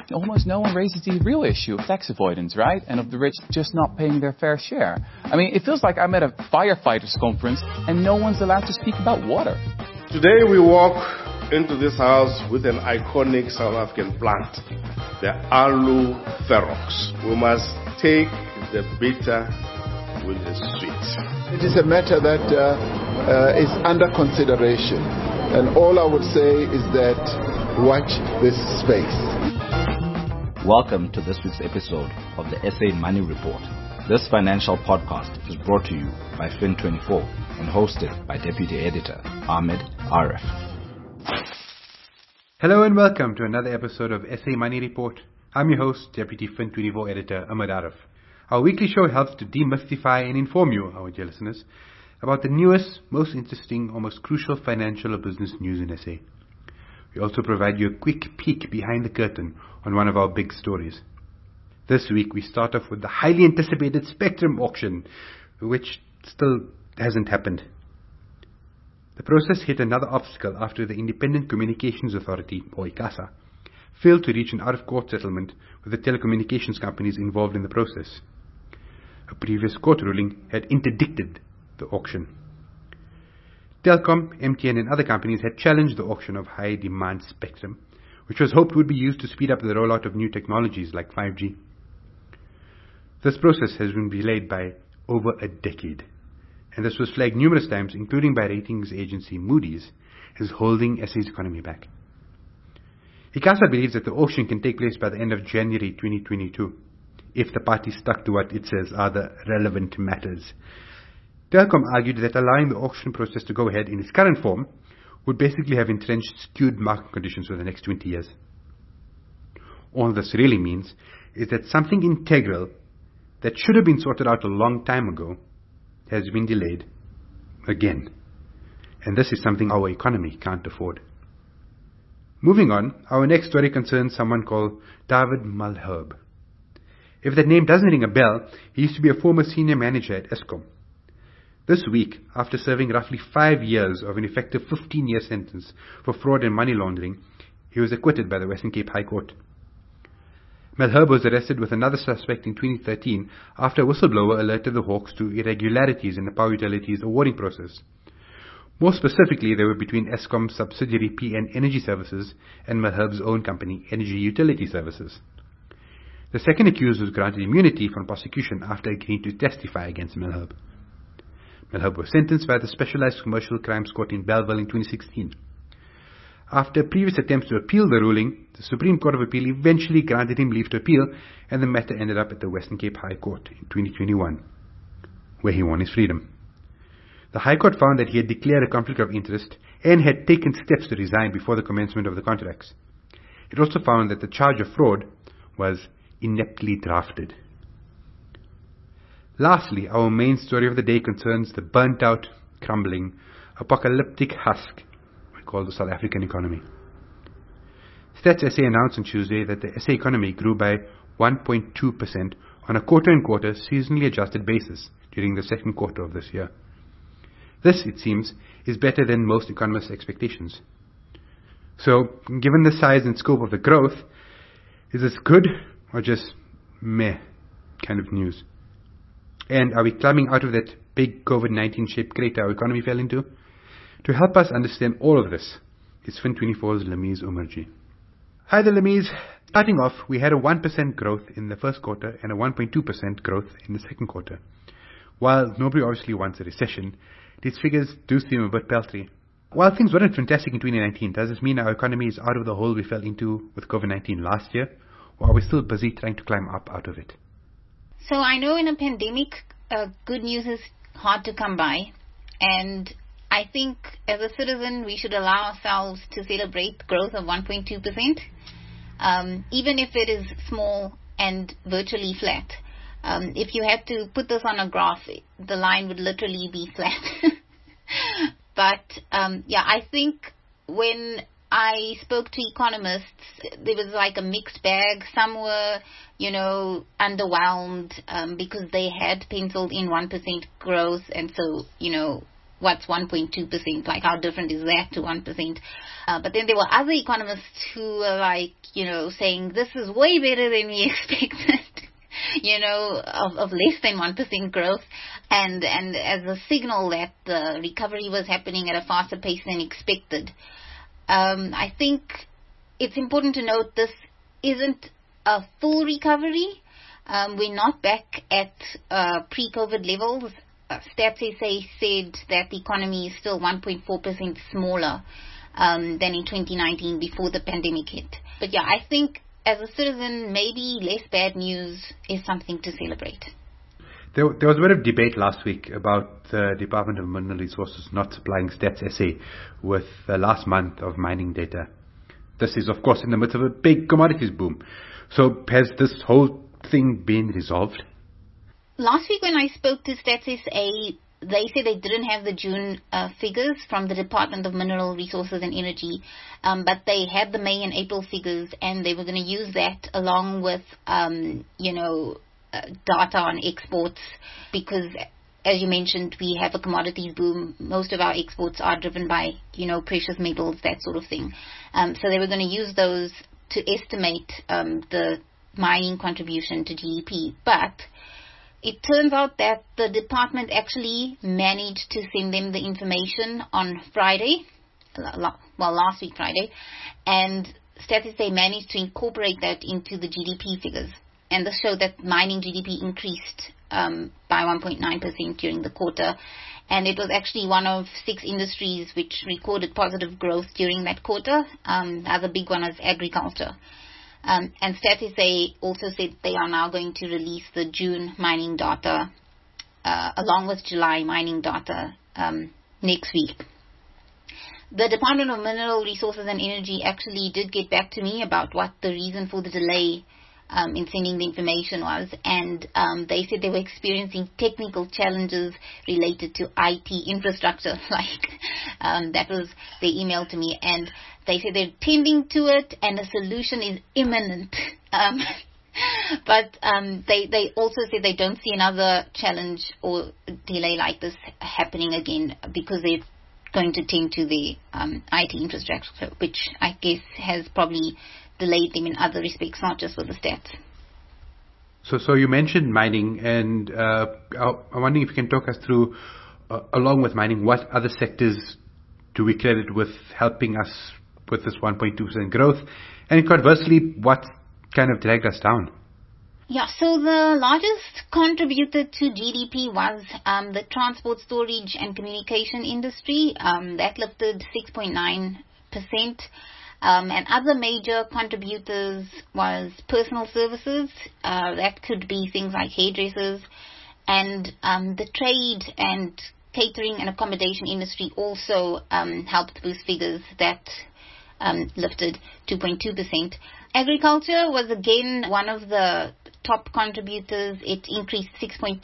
almost no one raises the real issue of tax avoidance, right? And of the rich just not paying their fair share. I mean, it feels like I'm at a firefighters conference and no one's allowed to speak about water. Today we walk into this house with an iconic South African plant, the Aloe Ferox. We must take the bitter with the sweet. It is a matter that is under consideration, and all I would say is that watch this space. Welcome to this week's episode of the SA Money Report. This financial podcast is brought to you by Fin24 and hosted by Deputy Editor Ahmed Arif. Hello and welcome to another episode of SA Money Report. I'm your host, Deputy Fin24 Editor Ahmed Arif. Our weekly show helps to demystify and inform you, our dear listeners, about the newest, most interesting, or most crucial financial or business news in SA. We also provide you a quick peek behind the curtain on one of our big stories. This week we start off with the highly anticipated Spectrum auction, which still hasn't happened. The process hit another obstacle after the Independent Communications Authority, or ICASA, failed to reach an out-of-court settlement with the telecommunications companies involved in the process. A previous court ruling had interdicted the auction. Telkom, MTN and other companies had challenged the auction of high-demand spectrum, which was hoped would be used to speed up the rollout of new technologies like 5G. This process has been delayed by over a decade, and this was flagged numerous times, including by ratings agency Moody's, as holding SA's economy back. ICASA believes that the auction can take place by the end of January 2022, if the party stuck to what it says are the relevant matters. Telkom argued that allowing the auction process to go ahead in its current form would basically have entrenched skewed market conditions for the next 20 years. All this really means is that something integral that should have been sorted out a long time ago has been delayed again. And this is something our economy can't afford. Moving on, our next story concerns someone called David Malherbe. If that name doesn't ring a bell, he used to be a former senior manager at Eskom. This week, after serving roughly 5 years of an effective 15-year sentence for fraud and money laundering, he was acquitted by the Western Cape High Court. Malherbe was arrested with another suspect in 2013 after a whistleblower alerted the Hawks to irregularities in the power utilities awarding process. More specifically, they were between Eskom's subsidiary PN Energy Services and Malherbe's own company, Energy Utility Services. The second accused was granted immunity from prosecution after agreeing to testify against Malherbe. Malherbe was sentenced by the Specialized Commercial Crimes Court in Bellville in 2016. After previous attempts to appeal the ruling, the Supreme Court of Appeal eventually granted him leave to appeal, and the matter ended up at the Western Cape High Court in 2021, where he won his freedom. The High Court found that he had declared a conflict of interest and had taken steps to resign before the commencement of the contracts. It also found that the charge of fraud was ineptly drafted. Lastly, our main story of the day concerns the burnt-out, crumbling, apocalyptic husk we call the South African economy. Stats SA announced on Tuesday that the SA economy grew by 1.2% on a quarter-on-quarter seasonally adjusted basis during the second quarter of this year. This, it seems, is better than most economists' expectations. So, given the size and scope of the growth, is this good or just meh kind of news? And are we climbing out of that big COVID-19 shaped crater our economy fell into? To help us understand all of this is Fin24's Lamiz Umarji. Hi there, Lamiz. Starting off, we had a 1% growth in the first quarter and a 1.2% growth in the second quarter. While nobody obviously wants a recession, these figures do seem a bit paltry. While things weren't fantastic in 2019, does this mean our economy is out of the hole we fell into with COVID-19 last year? Or are we still busy trying to climb up out of it? So I know in a pandemic, good news is hard to come by. And I think as a citizen, we should allow ourselves to celebrate growth of 1.2%, even if it is small and virtually flat. If you had to put this on a graph, the line would literally be flat. But I think when I spoke to economists, there was like a mixed bag. Some were, underwhelmed because they had penciled in 1% growth, and so, what's 1.2%? Like, how different is that to 1%? But then there were other economists who were like, saying this is way better than we expected, of less than 1% growth, and as a signal that the recovery was happening at a faster pace than expected. I think it's important to note this isn't a full recovery. We're not back at pre-COVID levels. Stats SA said that the economy is still 1.4% smaller than in 2019 before the pandemic hit. But yeah, I think as a citizen, maybe less bad news is something to celebrate. There was a bit of debate last week about the Department of Mineral Resources not supplying Stats SA with the last month of mining data. This is, of course, in the midst of a big commodities boom. So has this whole thing been resolved? Last week when I spoke to Stats SA, they said they didn't have the June figures from the Department of Mineral Resources and Energy, but they had the May and April figures, and they were going to use that along with, data on exports, because, as you mentioned, we have a commodities boom. Most of our exports are driven by, precious metals, that sort of thing. So they were going to use those to estimate the mining contribution to GDP. But it turns out that the department actually managed to send them the information on Friday, last week Friday, and Stats SA managed to incorporate that into the GDP figures. And this showed that mining GDP increased by 1.9% during the quarter. And it was actually one of 6 industries which recorded positive growth during that quarter. The other big one was agriculture. And Stats SA also said they are now going to release the June mining data along with July mining data next week. The Department of Mineral Resources and Energy actually did get back to me about what the reason for the delay in sending the information was, and they said they were experiencing technical challenges related to IT infrastructure. That was their email to me, and they said they're tending to it and a solution is imminent. But they also said they don't see another challenge or delay like this happening again, because they're going to tend to the IT infrastructure, which I guess has probably delayed them in other respects, not just with the stats. So you mentioned mining, and I'm wondering if you can talk us through, along with mining, what other sectors do we credit with helping us with this 1.2% growth, and conversely, what kind of dragged us down? Yeah, so the largest contributor to GDP was the transport, storage and communication industry. That lifted 6.9%. And other major contributors was personal services. That could be things like hairdressers. And the trade and catering and accommodation industry also helped boost figures. That lifted 2.2%. Agriculture was again one of the top contributors. It increased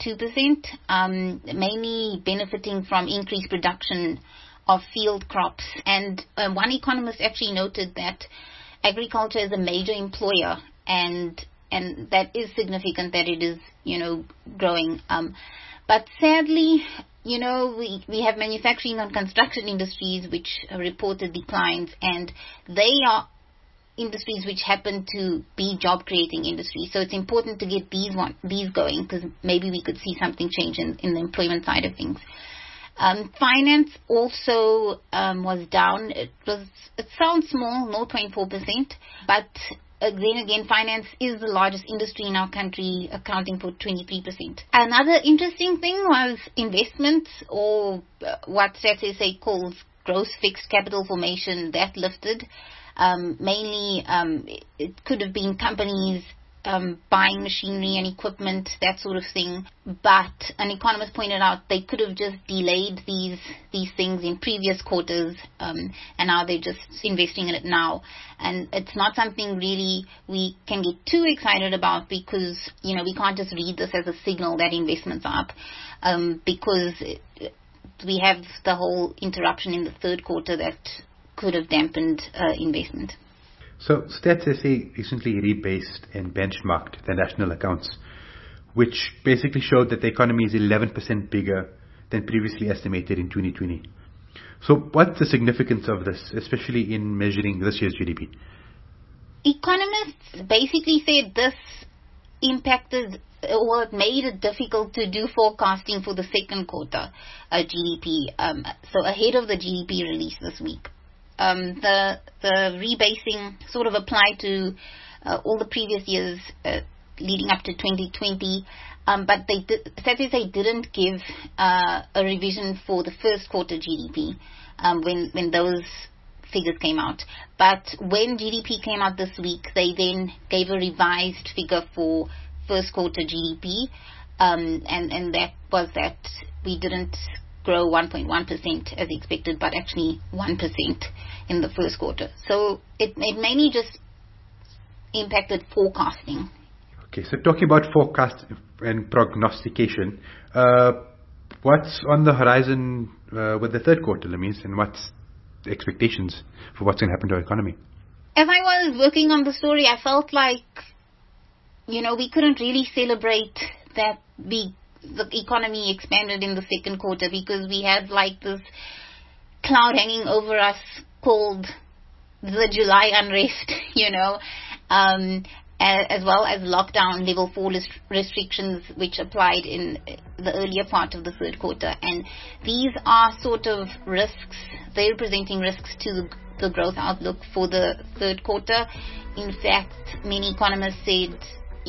6.2%, mainly benefiting from increased production of field crops. And one economist actually noted that agriculture is a major employer, and that is significant that it is, growing. But sadly, we have manufacturing and construction industries which reported declines, and they are industries which happen to be job-creating industries. So it's important to get these going, because maybe we could see something change in the employment side of things. Finance also was down. It sounds small, 0.4%, but then again, finance is the largest industry in our country, accounting for 23%. Another interesting thing was investments, or what Stats SA calls gross fixed capital formation. That lifted. Mainly, it could have been companies buying machinery and equipment, that sort of thing. But an economist pointed out they could have just delayed these things in previous quarters, and now they're just investing in it now. And it's not something really we can get too excited about, because we can't just read this as a signal that investments are up, because we have the whole interruption in the third quarter that could have dampened investment. So Stats SA recently rebased and benchmarked the national accounts, which basically showed that the economy is 11% bigger than previously estimated in 2020. So what's the significance of this, especially in measuring this year's GDP? Economists basically said this impacted, or it made it difficult to do forecasting for the second quarter GDP, so ahead of the GDP release this week. The rebasing sort of applied to all the previous years leading up to 2020, but they didn't give a revision for the first quarter GDP when those figures came out. But when GDP came out this week, they then gave a revised figure for first quarter GDP, and that was that we didn't grow 1.1% as expected, but actually 1% in the first quarter. So it mainly just impacted forecasting. Okay, so talking about forecast and prognostication, what's on the horizon with the third quarter, Lamise, and what's the expectations for what's going to happen to our economy? As I was working on the story, I felt like, we couldn't really celebrate that the economy expanded in the second quarter, because we had like this cloud hanging over us called the July unrest, as well as lockdown level 4 restrictions which applied in the earlier part of the third quarter. And these are sort of risks. They're representing risks to the growth outlook for the third quarter. In fact, many economists said,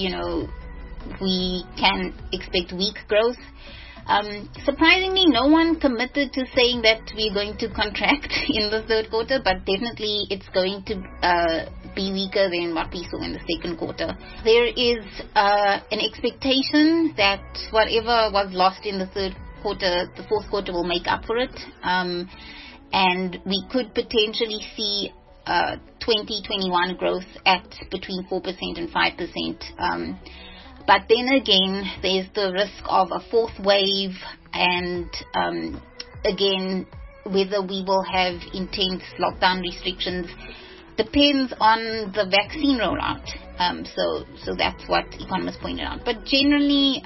we can expect weak growth. Surprisingly, no one committed to saying that we're going to contract in the third quarter, but definitely it's going to be weaker than what we saw in the second quarter. There is an expectation that whatever was lost in the third quarter, the fourth quarter will make up for it, and we could potentially see 2021 growth at between 4% and 5%. But then again, there's the risk of a fourth wave, and again, whether we will have intense lockdown restrictions depends on the vaccine rollout. So that's what economists pointed out. But generally,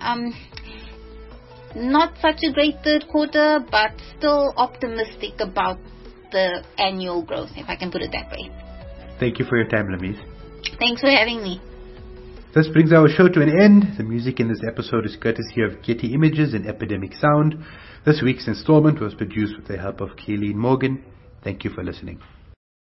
not such a great third quarter, but still optimistic about the annual growth, if I can put it that way. Thank you for your time, Lamise. Thanks for having me. This brings our show to an end. The music in this episode is courtesy of Getty Images and Epidemic Sound. This week's installment was produced with the help of Kayleen Morgan. Thank you for listening.